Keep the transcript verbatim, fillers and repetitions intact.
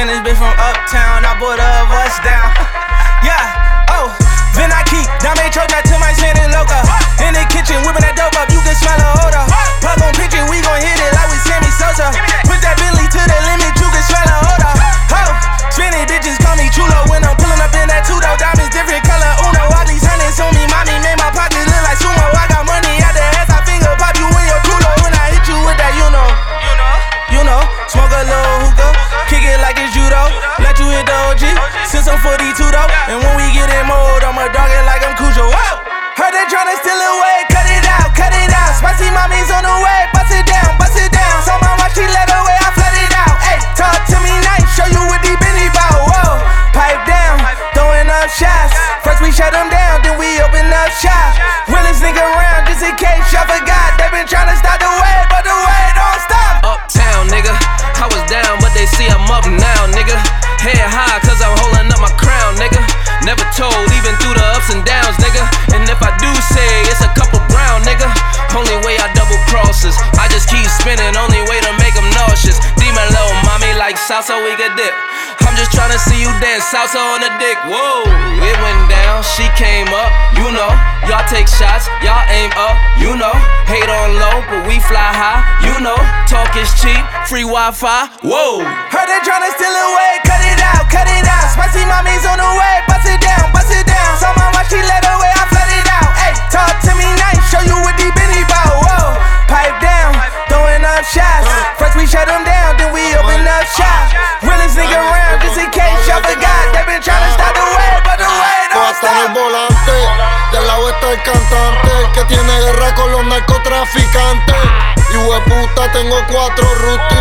And this bitch from uptown, I bought her a bust down. Yeah, oh, then I keep Dame Troja to my Shannon Loca. In the kitchen, whipping that dope up, you can smell her odor. Plug on picture, we gon' hit it like we Sammy Sosa. Put that Billy to the limit, you can smell her odor. Oh, spinning bitches call me chulo when I'm pulling up in that two-door. Diamonds different color, Uno. All these hundreds on me, mommy made my pocket look like sumo. I got money out the ass, I finger pop you in your culo. When I hit you with that, you know, you know, you know. Smoke a little hookah, kick it like it's judo. Let you hit the O G, since I'm forty-two though. And when we get in mode, I'ma dog it like I'm Cujo. Whoa! Heard they tryna steal away, cut it out, cut it out. Spicy mommy's on the way, bust it down, bust it down. So my watch, she let away, I flood it out. Ayy, talk to me nice, show you what deep in bout. Whoa, pipe down, throwing up shots. First we shut them down, then we open up shop. Realest nigga around, just in case y'all forgot. They been tryna stop the wave, but the wave don't stop. Uptown, nigga, I was down, but they see I'm up now, nigga. Head high, cause I'm holding up my crown, nigga. Never told, even through the ups and downs, nigga. And if I do say it's a couple brown, nigga, only way I double crosses. I just keep spinning, only way to make them nauseous. Demon low, mommy, like salsa, we could dip. I'm just tryna see you dance salsa on the dick. Whoa, it went down, she came up, you know. Y'all take shots, y'all aim up, you know. Hate on low, but we fly high, you know. Talk is cheap, free Wi-Fi, whoa. Heard they tryna steal away, cut it out, cut it out. Spicy mommy's on the way, bust it down, bust it down. So my watch, she let away, I flood it out. Ayy, talk to me nice, show you what deep in bout. Whoa, pipe down, throwing up shots. First we shut them down, then we open up shop. Realest nigga around, just in case y'all forgot. They been tryna stop the wave, but the wave don't Está en el stop. volante, del lado está el cantante que tiene guerra con los narcotraficantes. Y hueputa, tengo cuatro rutas